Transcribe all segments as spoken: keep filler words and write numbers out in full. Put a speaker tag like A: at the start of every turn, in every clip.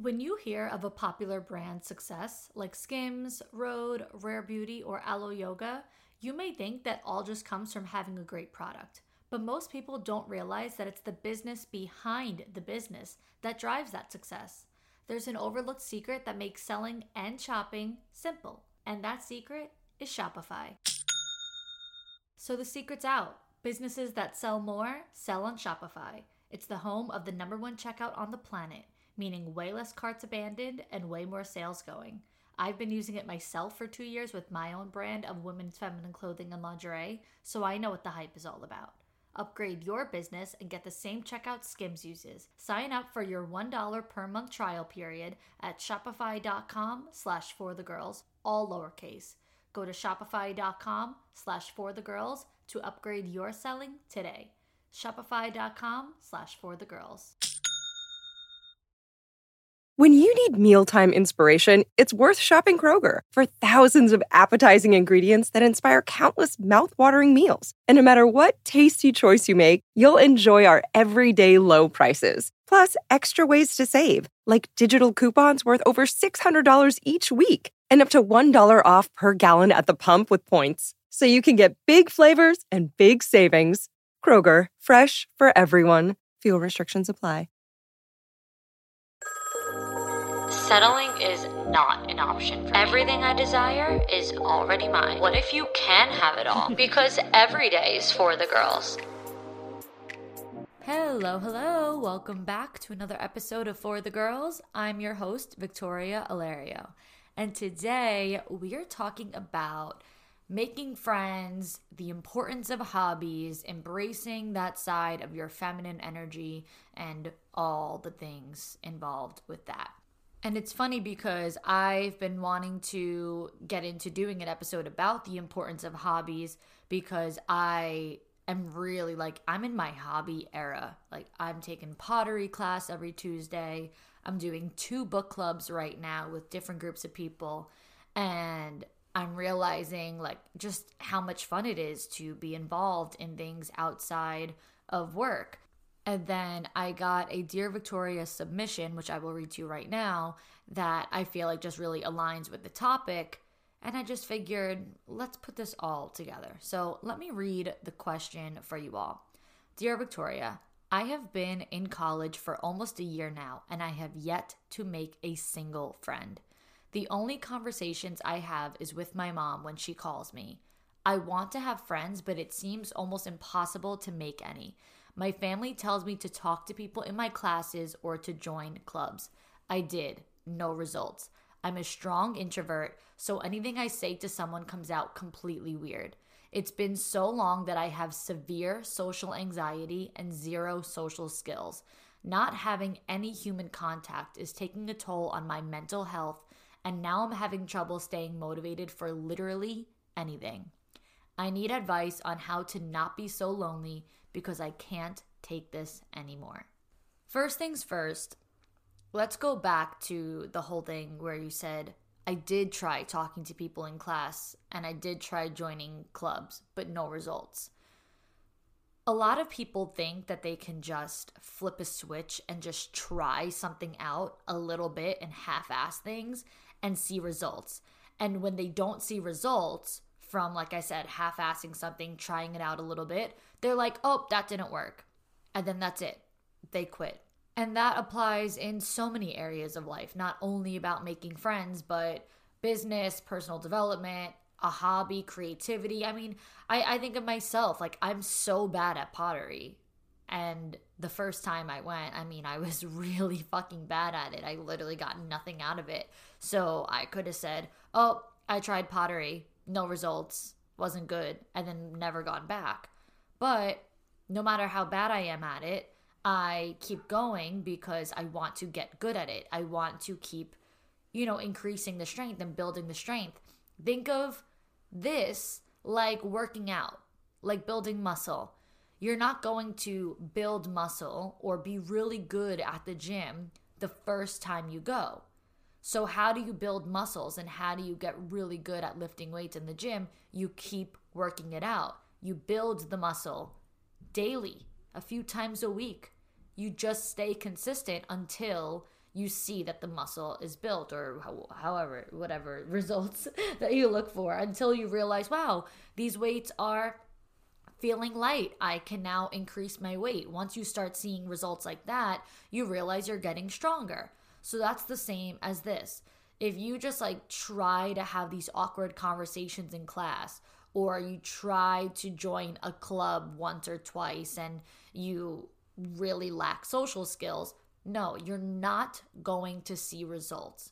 A: When you hear of a popular brand success like Skims, Rhode, Rare Beauty, or Aloe Yoga, you may think that all just comes from having a great product. But most people don't realize that it's the business behind the business that drives that success. There's an overlooked secret that makes selling and shopping simple, and that secret is Shopify. So the secret's out. Businesses that sell more sell on Shopify. It's the home of the number one checkout on the planet, meaning way less carts abandoned and way more sales going. I've been using it myself for two years with my own brand of women's feminine clothing and lingerie, so I know what the hype is all about. Upgrade your business and get the same checkout Skims uses. Sign up for your one dollar per month trial period at shopify.com slash for the girls, all lowercase. Go to shopify.com slash for the girls to upgrade your selling today. Shopify.com slash for the girls.
B: When you need mealtime inspiration, it's worth shopping Kroger for thousands of appetizing ingredients that inspire countless mouthwatering meals. And no matter what tasty choice you make, you'll enjoy our everyday low prices. Plus, extra ways to save, like digital coupons worth over six hundred dollars each week and up to one dollar off per gallon at the pump with points. So you can get big flavors and big savings. Kroger, fresh for everyone. Fuel restrictions apply.
C: Settling is not an option for me. Everything I desire is already mine. What if you can have it all? Because every day is for the girls.
A: Hello, hello. Welcome back to another episode of For the Girls. I'm your host, Victoria Alario. And today we are talking about making friends, the importance of hobbies, embracing that side of your feminine energy, and all the things involved with that. And it's funny because I've been wanting to get into doing an episode about the importance of hobbies because I am really like, I'm in my hobby era. Like, I'm taking pottery class every Tuesday. I'm doing two book clubs right now with different groups of people. And I'm realizing like just how much fun it is to be involved in things outside of work. And then I got a Dear Victoria submission, which I will read to you right now, that I feel like just really aligns with the topic. And I just figured, let's put this all together. So let me read the question for you all. Dear Victoria, I have been in college for almost a year now, and I have yet to make a single friend. The only conversations I have is with my mom when she calls me. I want to have friends, but it seems almost impossible to make any. My family tells me to talk to people in my classes or to join clubs. I did. No results. I'm a strong introvert, so anything I say to someone comes out completely weird. It's been so long that I have severe social anxiety and zero social skills. Not having any human contact is taking a toll on my mental health, and now I'm having trouble staying motivated for literally anything. I need advice on how to not be so lonely because I can't take this anymore. First things first, let's go back to the whole thing where you said, I did try talking to people in class and I did try joining clubs, but no results. A lot of people think that they can just flip a switch and just try something out a little bit and half-ass things and see results. And when they don't see results from, like I said, half-assing something, trying it out a little bit, they're like, oh, that didn't work. And then that's it. They quit. And that applies in so many areas of life, not only about making friends, but business, personal development, a hobby, creativity. I mean, I, I think of myself, like I'm so bad at pottery. And the first time I went, I mean, I was really fucking bad at it. I literally got nothing out of it. So I could have said, oh, I tried pottery, no results, wasn't good, and then never gone back. But no matter how bad I am at it, I keep going because I want to get good at it. I want to keep, you know, increasing the strength and building the strength. Think of this like working out, like building muscle. You're not going to build muscle or be really good at the gym the first time you go. So how do you build muscles and how do you get really good at lifting weights in the gym? You keep working it out. You build the muscle daily, a few times a week. You just stay consistent until you see that the muscle is built, or how, however, whatever results that you look for, until you realize, wow, these weights are feeling light. I can now increase my weight. Once you start seeing results like that, you realize you're getting stronger. So that's the same as this. If you just like try to have these awkward conversations in class, or you try to join a club once or twice and you really lack social skills, no, you're not going to see results.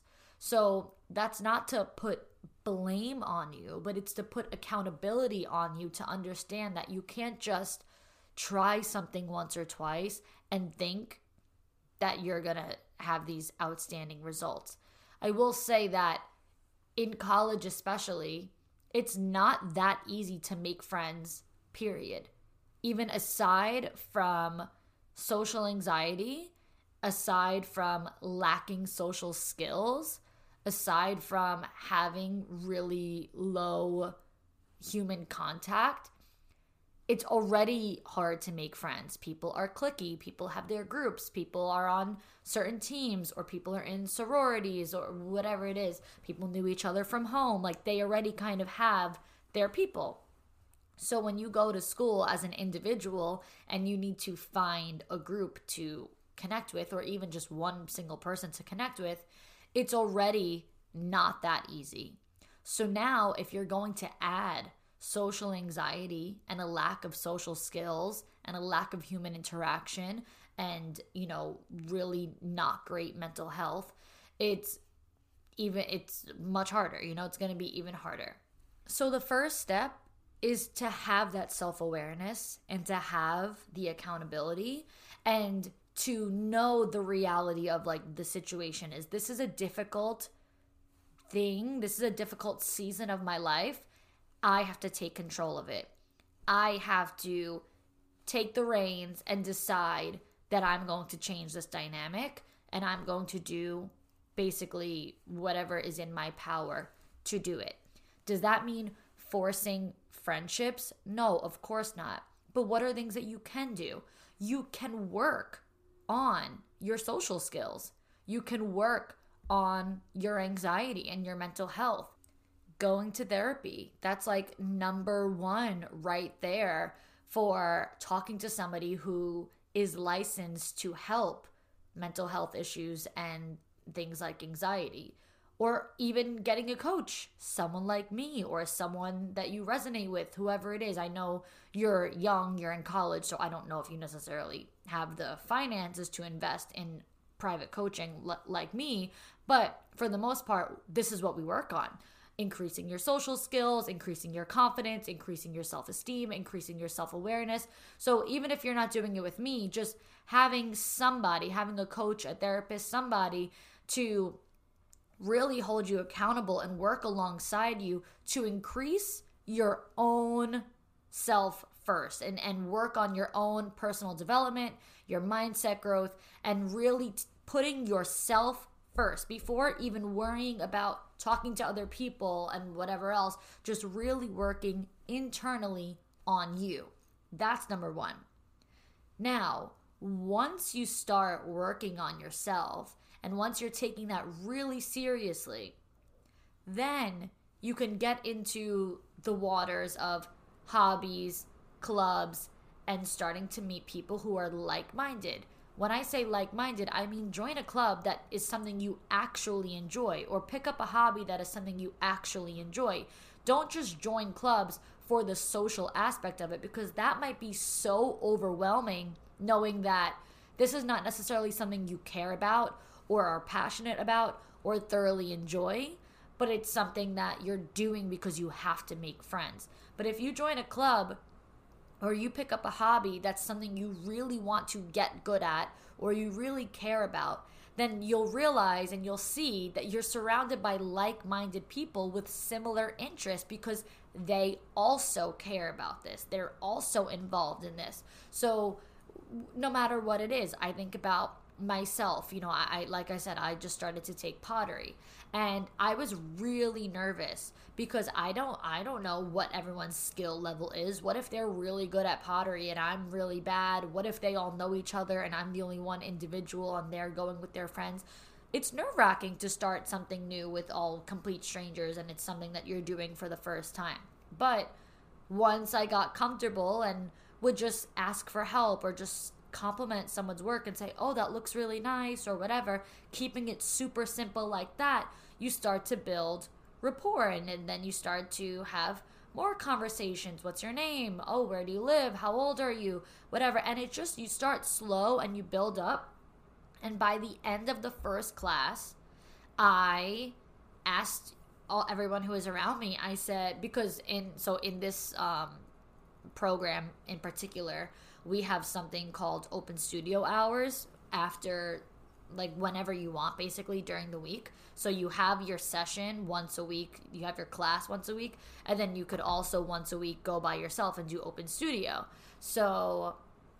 A: So that's not to put blame on you, but it's to put accountability on you to understand that you can't just try something once or twice and think that you're going to have these outstanding results. I will say that in college especially, it's not that easy to make friends, period. Even aside from social anxiety, aside from lacking social skills, aside from having really low human contact, it's already hard to make friends. People are cliquey, people have their groups, people are on certain teams, or people are in sororities, or whatever it is. People knew each other from home. Like, they already kind of have their people. So when you go to school as an individual and you need to find a group to connect with, or even just one single person to connect with, it's already not that easy. So now if you're going to add social anxiety and a lack of social skills and a lack of human interaction and, you know, really not great mental health, it's even, it's much harder. You know, it's going to be even harder. So the first step is to have that self-awareness and to have the accountability and to know the reality of like the situation is this is a difficult thing. This is a difficult season of my life. I have to take control of it. I have to take the reins and decide that I'm going to change this dynamic, and I'm going to do basically whatever is in my power to do it. Does that mean forcing friendships? No, of course not. But what are things that you can do? You can work on your social skills. You can work on your anxiety and your mental health. Going to therapy, that's like number one right there for talking to somebody who is licensed to help mental health issues and things like anxiety. Or even getting a coach, someone like me or someone that you resonate with, whoever it is. I know you're young, you're in college, so I don't know if you necessarily have the finances to invest in private coaching l- like me, but for the most part, this is what we work on. Increasing your social skills, increasing your confidence, increasing your self-esteem, increasing your self-awareness. So even if you're not doing it with me, just having somebody, having a coach, a therapist, somebody to really hold you accountable and work alongside you to increase your own self first and, and work on your own personal development, your mindset growth, and really t- putting yourself first before even worrying about talking to other people and whatever else, just really working internally on you. That's number one. Now, once you start working on yourself, and once you're taking that really seriously, then you can get into the waters of hobbies, clubs, and starting to meet people who are like-minded. When I say like-minded, I mean join a club that is something you actually enjoy, or pick up a hobby that is something you actually enjoy. Don't just join clubs for the social aspect of it, because that might be so overwhelming knowing that this is not necessarily something you care about or are passionate about or thoroughly enjoy, but it's something that you're doing because you have to make friends. But if you join a club or you pick up a hobby that's something you really want to get good at or you really care about, then you'll realize and you'll see that you're surrounded by like-minded people with similar interests because they also care about this. They're also involved in this. So no matter what it is, I think about myself. You know, I, I like I said, I just started to take pottery, and I was really nervous because I don't I don't know what everyone's skill level is. What if they're really good at pottery and I'm really bad? What if they all know each other and I'm the only one individual and they're going with their friends? it's nerve-wracking to start something new with all complete strangers, and it's something that you're doing for the first time. But once I got comfortable and would just ask for help or just compliment someone's work and say, oh, that looks really nice or whatever, keeping it super simple like that, you start to build rapport, and, and then you start to have more conversations. What's your name? Oh, where do you live? How old are you? Whatever. And it just, you start slow and you build up. And by the end of the first class, I asked all everyone who was around me, I said, because in, so in this um, program in particular, we have something called open studio hours after, like, whenever you want, basically during the week. So you have your session once a week, you have your class once a week, and then you could also once a week go by yourself and do open studio. So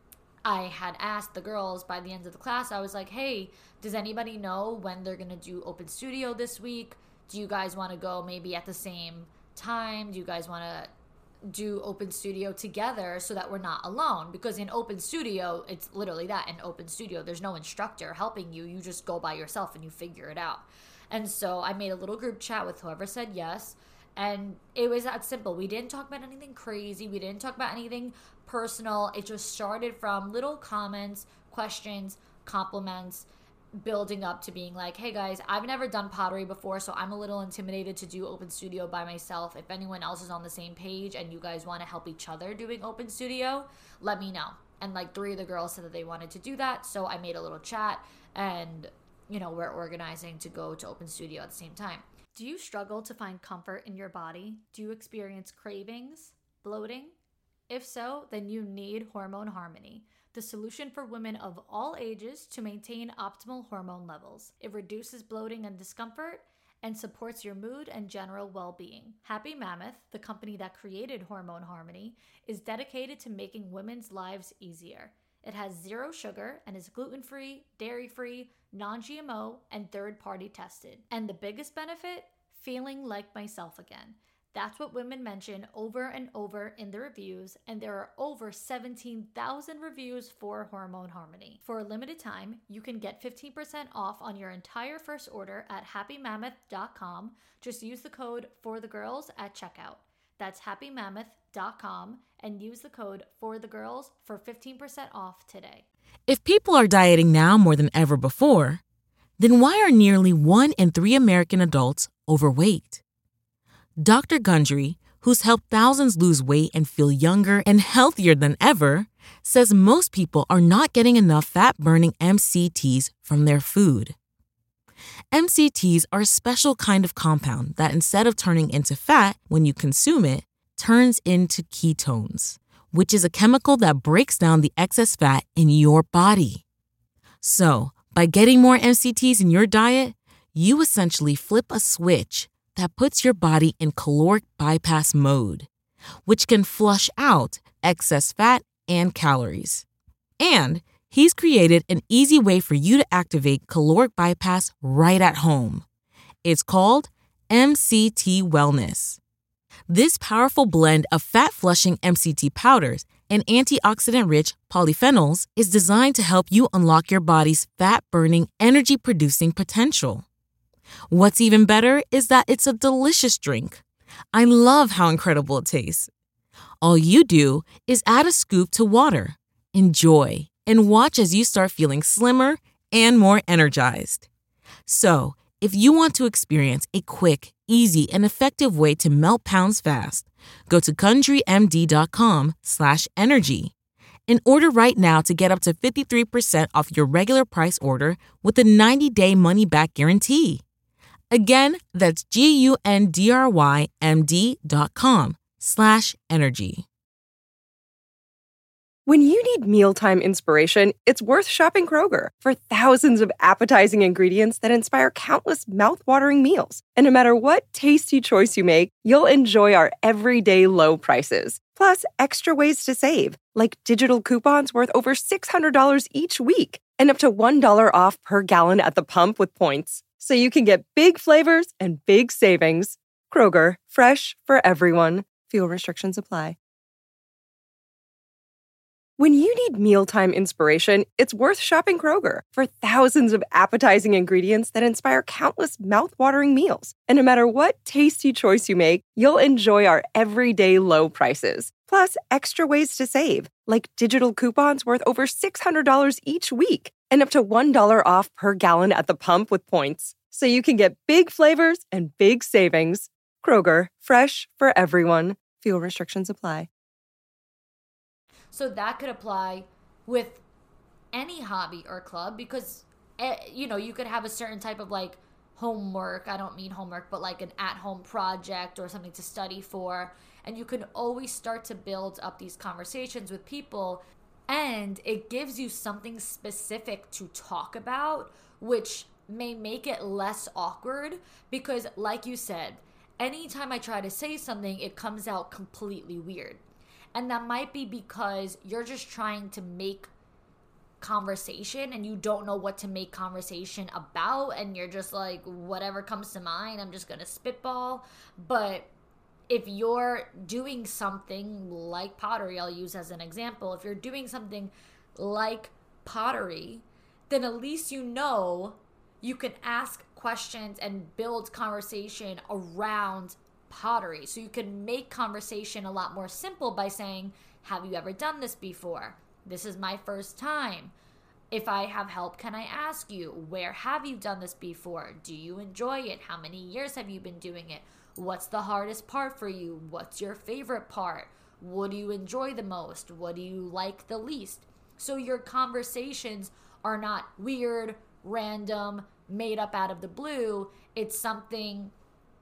A: I had asked the girls by the end of the class, I was like, hey, does anybody know when they're going to do open studio this week? Do you guys want to go maybe at the same time? Do you guys want to do open studio together so that we're not alone? Because in open studio, it's literally that, in open studio, there's no instructor helping you. You just go by yourself and you figure it out. And so I made a little group chat with whoever said yes. And it was that simple. We didn't talk about anything crazy. We didn't talk about anything personal. It just started from little comments, questions, compliments, building up to being like, hey guys, I've never done pottery before, so I'm a little intimidated to do open studio by myself. If anyone else is on the same page and you guys want to help each other doing open studio, let me know. And like three of the girls said that they wanted to do that. So I made a little chat and, you know, we're organizing to go to open studio at the same time. Do you struggle to find comfort in your body? Do you experience cravings, bloating? If so, then you need Hormone Harmony, the solution for women of all ages to maintain optimal hormone levels. It reduces bloating and discomfort and supports your mood and general well-being. Happy Mammoth, the company that created Hormone Harmony, is dedicated to making women's lives easier. It has zero sugar and is gluten-free, dairy-free, non-G M O, and third-party tested. And the biggest benefit? Feeling like myself again. That's what women mention over and over in the reviews, and there are over seventeen thousand reviews for Hormone Harmony. For a limited time, you can get fifteen percent off on your entire first order at happy mammoth dot com. Just use the code FORTHEGIRLS at checkout. That's happy mammoth dot com and use the code FORTHEGIRLS for fifteen percent off today.
D: If people are dieting now more than ever before, then why are nearly one in three American adults overweight? Doctor Gundry, who's helped thousands lose weight and feel younger and healthier than ever, says most people are not getting enough fat-burning M C Ts from their food. M C Ts are a special kind of compound that, instead of turning into fat when you consume it, turns into ketones, which is a chemical that breaks down the excess fat in your body. So, by getting more M C Ts in your diet, you essentially flip a switch that puts your body in caloric bypass mode, which can flush out excess fat and calories. And he's created an easy way for you to activate caloric bypass right at home. It's called M C T Wellness. This powerful blend of fat-flushing M C T powders and antioxidant-rich polyphenols is designed to help you unlock your body's fat-burning, energy-producing potential. What's even better is that it's a delicious drink. I love how incredible it tastes. All you do is add a scoop to water, enjoy, and watch as you start feeling slimmer and more energized. So, if you want to experience a quick, easy, and effective way to melt pounds fast, go to CountryMD.com slash energy and order right now to get up to fifty-three percent off your regular price order with a ninety-day money-back guarantee. Again, that's G-U-N-D-R-Y-M-D.com slash energy.
B: When you need mealtime inspiration, it's worth shopping Kroger for thousands of appetizing ingredients that inspire countless mouth-watering meals. And no matter what tasty choice you make, you'll enjoy our everyday low prices. Plus, extra ways to save, like digital coupons worth over six hundred dollars each week and up to one dollar off per gallon at the pump with points. So you can get big flavors and big savings. Kroger, fresh for everyone. Fuel restrictions apply. When you need mealtime inspiration, it's worth shopping Kroger for thousands of appetizing ingredients that inspire countless mouth-watering meals. And no matter what tasty choice you make, you'll enjoy our everyday low prices. Plus, extra ways to save, like digital coupons worth over six hundred dollars each week and up to one dollar off per gallon at the pump with points. So you can get big flavors and big savings. Kroger, fresh for everyone. Fuel restrictions apply.
A: So that could apply with any hobby or club because, you know, you could have a certain type of like homework. I don't mean homework, but like an at-home project or something to study for. And you can always start to build up these conversations with people. And it gives you something specific to talk about, which may make it less awkward because, like you said, anytime I try to say something, it comes out completely weird. And that might be because you're just trying to make conversation and you don't know what to make conversation about. And you're just like, whatever comes to mind, I'm just going to spitball. But if you're doing something like pottery, I'll use as an example. If you're doing something like pottery, then at least you know you can ask questions and build conversation around pottery. So you can make conversation a lot more simple by saying, have you ever done this before? This is my first time. If I have help, can I ask you, where have you done this before? Do you enjoy it? How many years have you been doing it? What's the hardest part for you? What's your favorite part? What do you enjoy the most? What do you like the least? So your conversations are not weird, random, made up out of the blue. It's something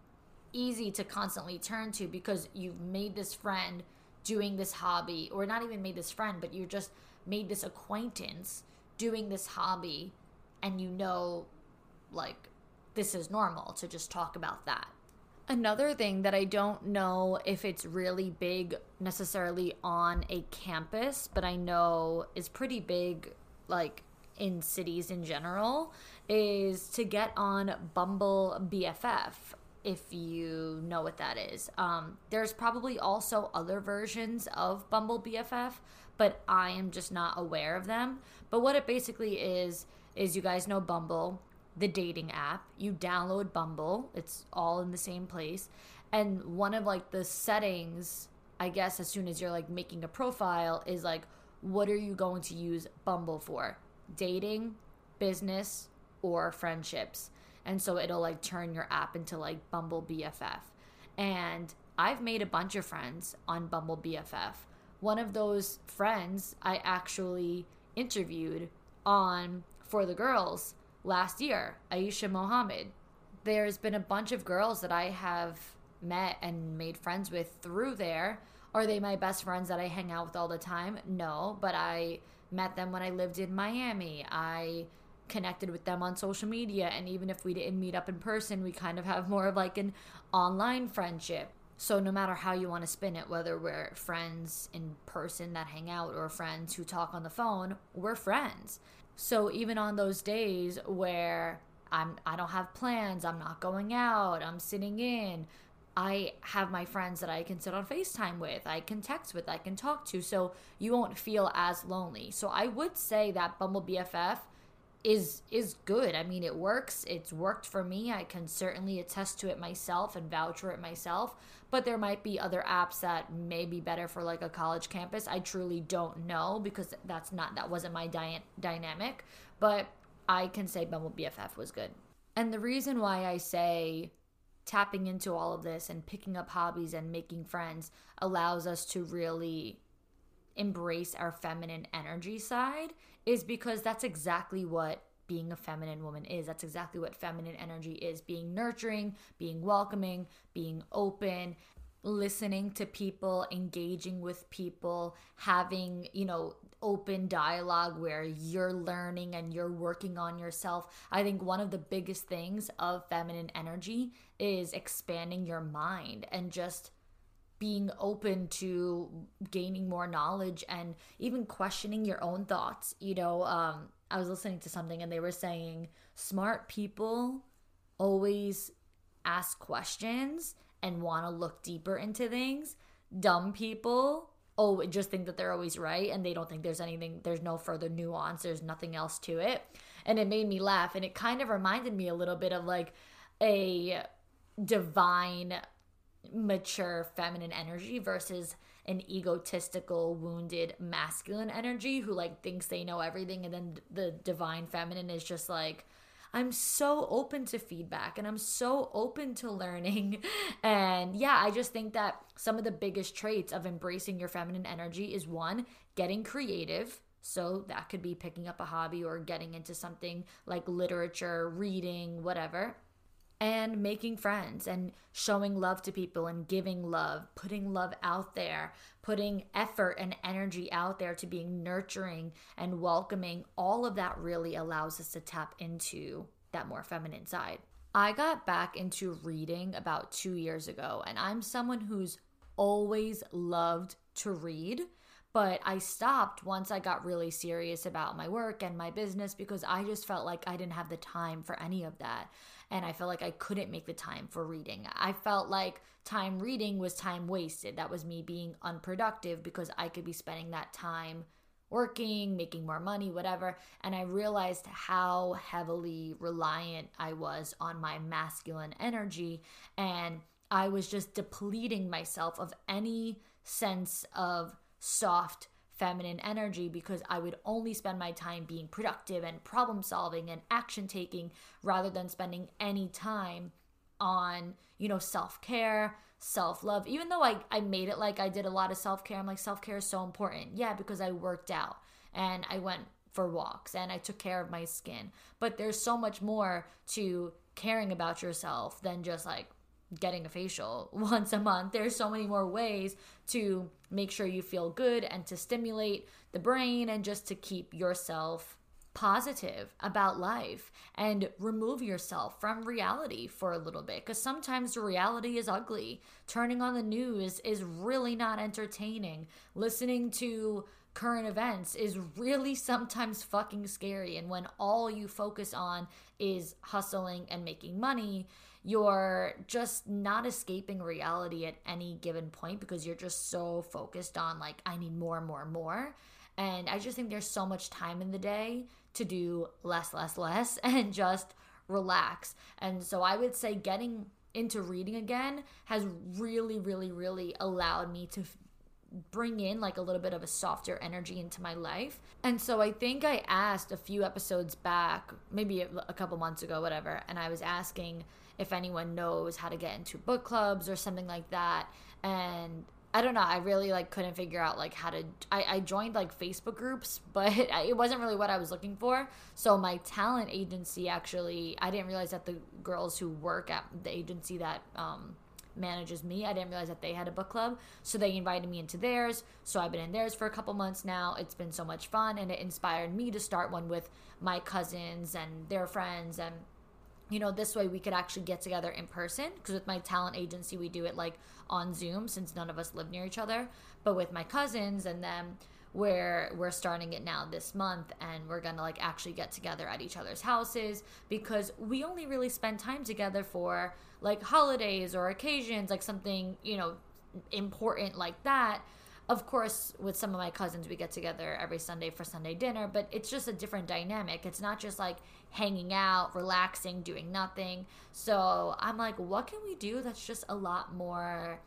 A: easy to constantly turn to because you've made this friend doing this hobby, or not even made this friend, but you just made this acquaintance doing this hobby, and you know, like, this is normal to just talk about that. Another thing that I don't know if it's really big necessarily on a campus, but I know is pretty big, like, in cities in general, is to get on Bumble B F F. If you know what that is. Um, there's probably also other versions of Bumble B F F, but I am just not aware of them. But what it basically is, is you guys know Bumble, the dating app. You download Bumble. It's all in the same place. And one of like the settings, I guess, as soon as you're like making a profile is like, what are you going to use Bumble for? Dating, business, or friendships? And so it'll like turn your app into like Bumble B F F. And I've made a bunch of friends on Bumble B F F. One of those friends I actually interviewed on For the Girls last year, Aisha Mohammed. There's been a bunch of girls that I have met and made friends with through there. Are they my best friends that I hang out with all the time? No, but I met them when I lived in Miami. I connected with them on social media, and even if we didn't meet up in person, we kind of have more of like an online friendship. So no matter how you want to spin it, whether we're friends in person that hang out or friends who talk on the phone, we're friends. So even on those days where I'm I don't have plans, I'm not going out, I'm sitting in, I have my friends that I can sit on FaceTime with, I can text with, I can talk to, so you won't feel as lonely. So I would say that Bumble B F F is is good. I mean, it works. It's worked for me. I can certainly attest to it myself and vouch for it myself. But there might be other apps that may be better for like a college campus. I truly don't know because that's not that wasn't my dy- dynamic. But I can say Bumble B F F was good. And the reason why I say tapping into all of this and picking up hobbies and making friends allows us to really embrace our feminine energy side is because that's exactly what being a feminine woman is. That's exactly what feminine energy is. Being nurturing, being welcoming, being open, listening to people, engaging with people, having, you know, open dialogue where you're learning and you're working on yourself. I think one of the biggest things of feminine energy is expanding your mind and just being open to gaining more knowledge and even questioning your own thoughts. You know, um, I was listening to something and they were saying smart people always ask questions and want to look deeper into things. Dumb people oh, just think that they're always right and they don't think there's anything, there's no further nuance, there's nothing else to it. And it made me laugh. And it kind of reminded me a little bit of like a divine, mature feminine energy versus an egotistical, wounded masculine energy who like thinks they know everything. And then the divine feminine is just like, I'm so open to feedback and I'm so open to learning. And yeah, I just think that some of the biggest traits of embracing your feminine energy is one, getting creative. So that could be picking up a hobby or getting into something like literature, reading, whatever. And making friends and showing love to people and giving love, putting love out there, putting effort and energy out there to being nurturing and welcoming. All of that really allows us to tap into that more feminine side. I got back into reading about two years ago, and I'm someone who's always loved to read. But I stopped once I got really serious about my work and my business because I just felt like I didn't have the time for any of that. And I felt like I couldn't make the time for reading. I felt like time reading was time wasted. That was me being unproductive because I could be spending that time working, making more money, whatever. And I realized how heavily reliant I was on my masculine energy. And I was just depleting myself of any sense of soft feminine energy because I would only spend my time being productive and problem solving and action taking rather than spending any time on, you know, self-care, self-love. Even though I, I made it like I did a lot of self-care, I'm like, self-care is so important. Yeah, because I worked out and I went for walks and I took care of my skin. But there's so much more to caring about yourself than just like getting a facial once a month. There's so many more ways to make sure you feel good and to stimulate the brain and just to keep yourself positive about life and remove yourself from reality for a little bit, because sometimes the reality is ugly. Turning on the news is really not entertaining. Listening to current events is really sometimes fucking scary. And when all you focus on is hustling and making money, you're just not escaping reality at any given point because you're just so focused on like, I need more and more and more. And I just think there's so much time in the day to do less, less, less and just relax. And so I would say getting into reading again has really, really, really allowed me to bring in like a little bit of a softer energy into my life. And so I think I asked a few episodes back, maybe a couple months ago, whatever, and I was asking if anyone knows how to get into book clubs or something like that. And I don't know, I really like couldn't figure out like how to, I, I joined like Facebook groups, but it wasn't really what I was looking for. So my talent agency actually, I didn't realize that the girls who work at the agency that um, manages me, I didn't realize that they had a book club. So they invited me into theirs. So I've been in theirs for a couple months now. It's been so much fun, and it inspired me to start one with my cousins and their friends. And you know, this way we could actually get together in person, because with my talent agency, we do it like on Zoom since none of us live near each other. But with my cousins and them, we're, we're starting it now this month, and we're going to like actually get together at each other's houses, because we only really spend time together for like holidays or occasions, like something, you know, important like that. Of course, with some of my cousins, we get together every Sunday for Sunday dinner, but it's just a different dynamic. It's not just like hanging out, relaxing, doing nothing. So I'm like, what can we do that's just a lot more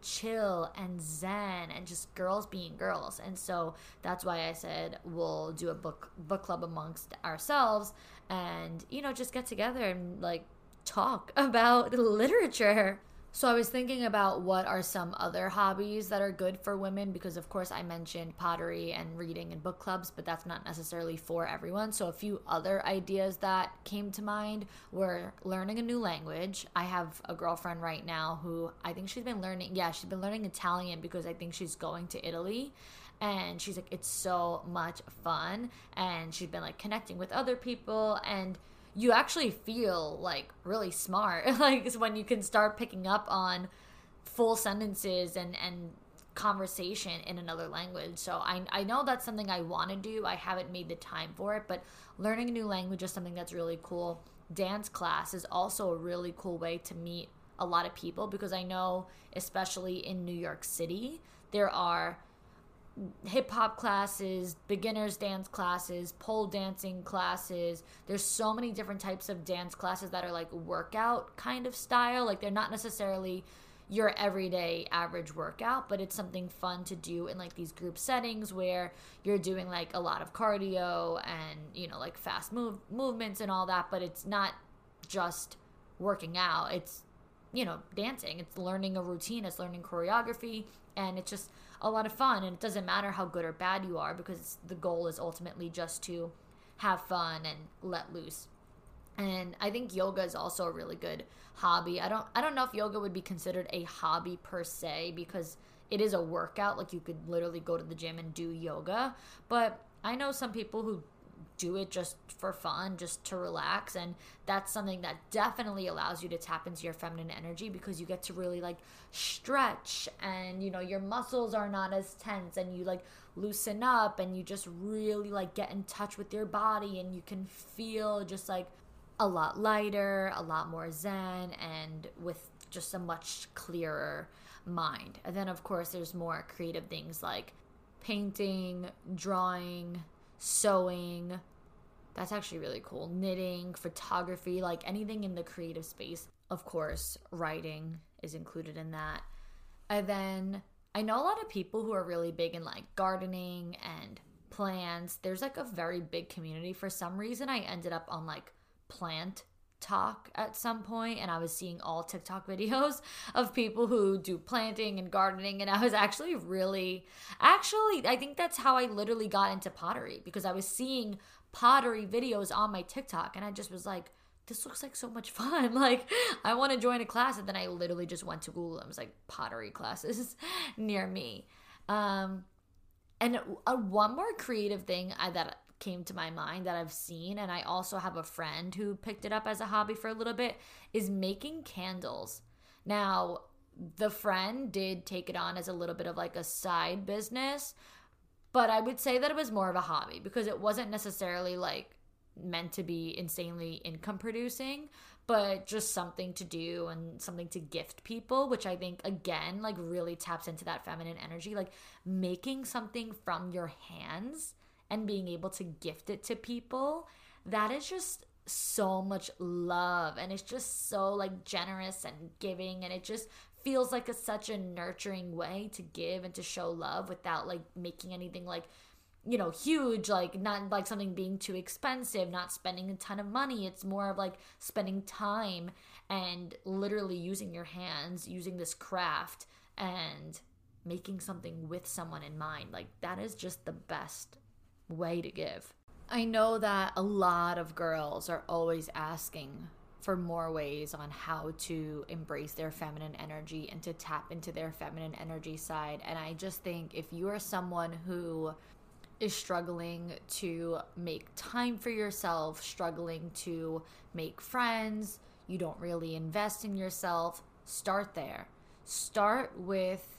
A: chill and zen and just girls being girls? And so that's why I said we'll do a book book club amongst ourselves and, you know, just get together and like talk about literature. So I was thinking about what are some other hobbies that are good for women, because of course I mentioned pottery and reading and book clubs, but that's not necessarily for everyone. So a few other ideas that came to mind were learning a new language. I have a girlfriend right now who I think she's been learning, yeah, she's been learning Italian because I think she's going to Italy. And she's like, it's so much fun. And she's been like connecting with other people, and you actually feel like really smart, like when you can start picking up on full sentences and, and conversation in another language. So I, I know that's something I want to do. I haven't made the time for it, but learning a new language is something that's really cool. Dance class is also a really cool way to meet a lot of people, because I know, especially in New York City, there are hip hop classes, beginners dance classes, pole dancing classes. There's so many different types of dance classes that are like workout kind of style. Like they're not necessarily your everyday average workout, but it's something fun to do in like these group settings where you're doing like a lot of cardio and, you know, like fast move movements and all that, but it's not just working out. It's, you know, dancing. It's learning a routine, it's learning choreography, and it's just a lot of fun. And it doesn't matter how good or bad you are, because the goal is ultimately just to have fun and let loose. And I think yoga is also a really good hobby. I don't I don't know if yoga would be considered a hobby per se, because it is a workout. Like you could literally go to the gym and do yoga. But I know some people who do it just for fun, just to relax, and that's something that definitely allows you to tap into your feminine energy, because you get to really like stretch, and you know your muscles are not as tense, and you like loosen up, and you just really like get in touch with your body, and you can feel just like a lot lighter, a lot more zen, and with just a much clearer mind. And then of course there's more creative things like painting, drawing, sewing. That's actually really cool. Knitting, photography, like anything in the creative space. Of course, writing is included in that. And then I know a lot of people who are really big in like gardening and plants. There's like a very big community. For some reason, I ended up on like Plant Talk at some point, and I was seeing all TikTok videos of people who do planting and gardening, and I was actually really actually I think that's how I literally got into pottery, because I was seeing pottery videos on my TikTok, and I just was like, this looks like so much fun, like I want to join a class. And then I literally just went to Google and was like, pottery classes near me. Um and uh, one more creative thing I, that came to my mind that I've seen, and I also have a friend who picked it up as a hobby for a little bit, is making candles. Now, the friend did take it on as a little bit of like a side business, but I would say that it was more of a hobby, because it wasn't necessarily like meant to be insanely income producing, but just something to do and something to gift people, which I think again like really taps into that feminine energy. Like making something from your hands and being able to gift it to people, that is just so much love, and it's just so like generous and giving, and it just feels like a, such a nurturing way to give and to show love without like making anything like, you know, huge, like not like something being too expensive, not spending a ton of money. It's more of like spending time and literally using your hands, using this craft and making something with someone in mind. Like that is just the best way to give. I know that a lot of girls are always asking for more ways on how to embrace their feminine energy and to tap into their feminine energy side. And I just think if you are someone who is struggling to make time for yourself, struggling to make friends, you don't really invest in yourself, start there. Start with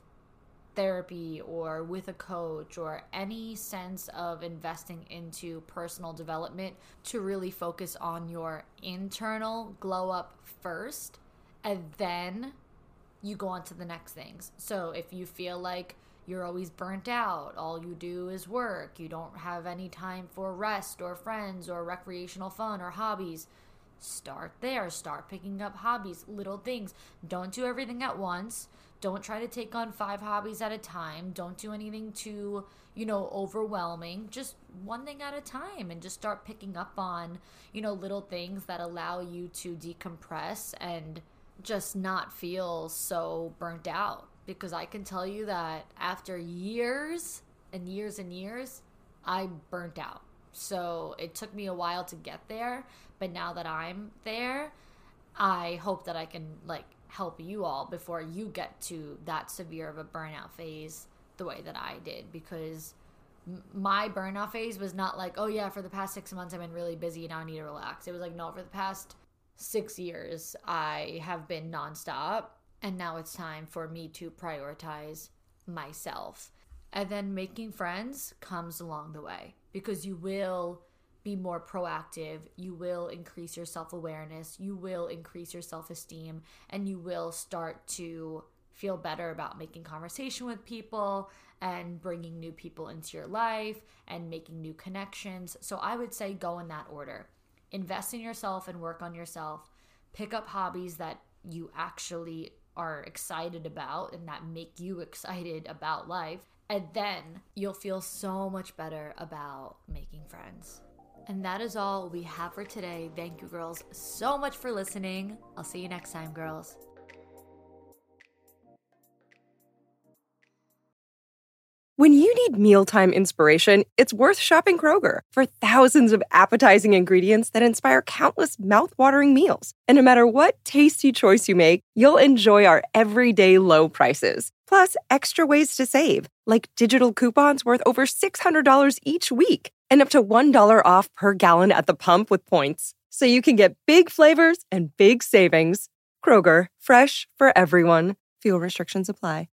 A: therapy or with a coach or any sense of investing into personal development to really focus on your internal glow up first, and then you go on to the next things. So if you feel like you're always burnt out, all you do is work, you don't have any time for rest or friends or recreational fun or hobbies, start there. Start picking up hobbies, little things. Don't do everything at once. Don't try to take on five hobbies at a time. Don't do anything too, you know, overwhelming. Just one thing at a time, and just start picking up on, you know, little things that allow you to decompress and just not feel so burnt out. Because I can tell you that after years and years and years, I burnt out. So it took me a while to get there, but now that I'm there, I hope that I can like help you all before you get to that severe of a burnout phase the way that I did. Because m- my burnout phase was not like, oh yeah, for the past six months I've been really busy, now I need to relax. It was like, no, for the past six years I have been nonstop, and now it's time for me to prioritize myself. And then making friends comes along the way, because you will be more proactive, you will increase your self-awareness, you will increase your self-esteem, and you will start to feel better about making conversation with people and bringing new people into your life and making new connections. So I would say go in that order. Invest in yourself and work on yourself. Pick up hobbies that you actually are excited about and that make you excited about life. And then you'll feel so much better about making friends. And that is all we have for today. Thank you, girls, so much for listening. I'll see you next time, girls.
B: When you need mealtime inspiration, it's worth shopping Kroger for thousands of appetizing ingredients that inspire countless mouth-watering meals. And no matter what tasty choice you make, you'll enjoy our everyday low prices. Plus, extra ways to save, like digital coupons worth over six hundred dollars each week and up to one dollar off per gallon at the pump with points. So you can get big flavors and big savings. Kroger, fresh for everyone. Fuel restrictions apply.